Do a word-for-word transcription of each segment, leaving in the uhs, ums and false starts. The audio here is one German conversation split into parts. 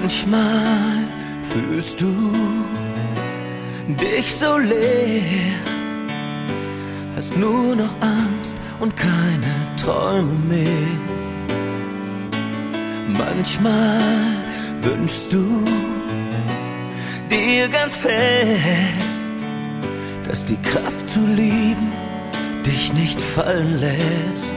Manchmal fühlst du dich so leer, hast nur noch Angst und keine Träume mehr. Manchmal wünschst du dir ganz fest, dass die Kraft zu lieben dich nicht fallen lässt.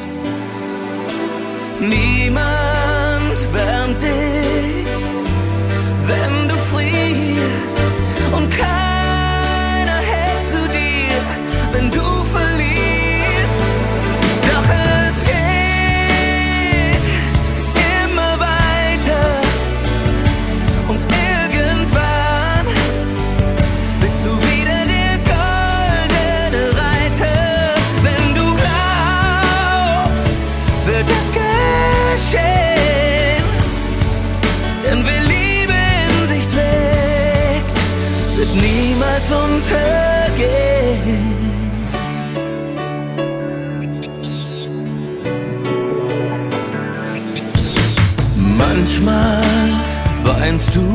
Niemand wärmt dich, wenn du frierst, und keiner hält zu dir, wenn du verlierst. Doch es geht immer weiter und irgendwann bist du wieder der goldene Reiter. Wenn du glaubst, wird es geschehen, denn wer Liebe in sich trägt, wird niemals untergehen. Manchmal weinst du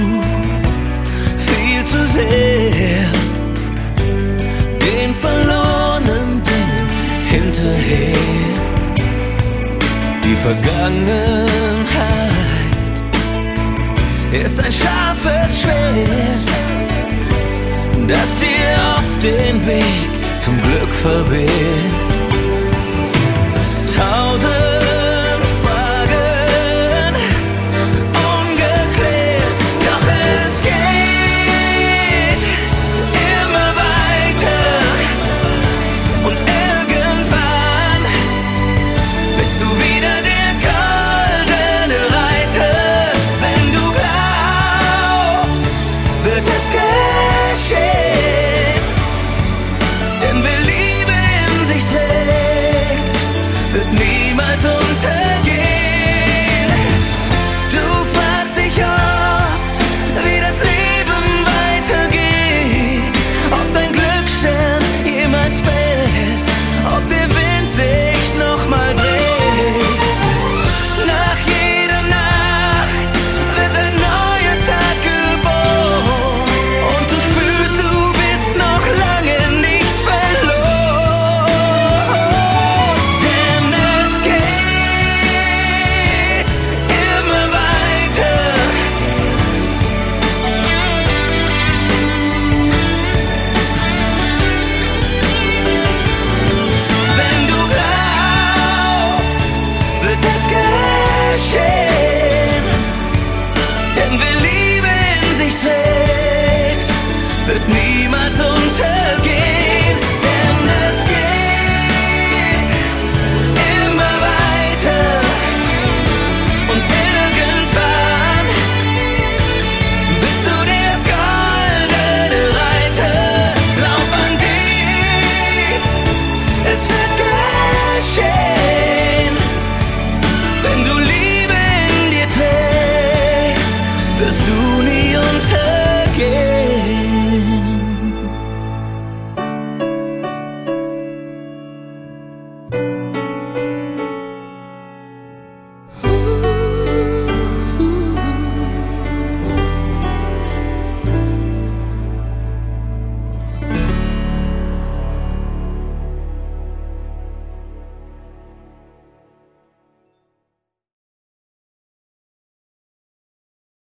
viel zu sehr, den verlorenen Dingen hinterher. Die Vergangenheit ist ein scharfes Schwert, das dir auf den Weg zum Glück verwehrt. Tausend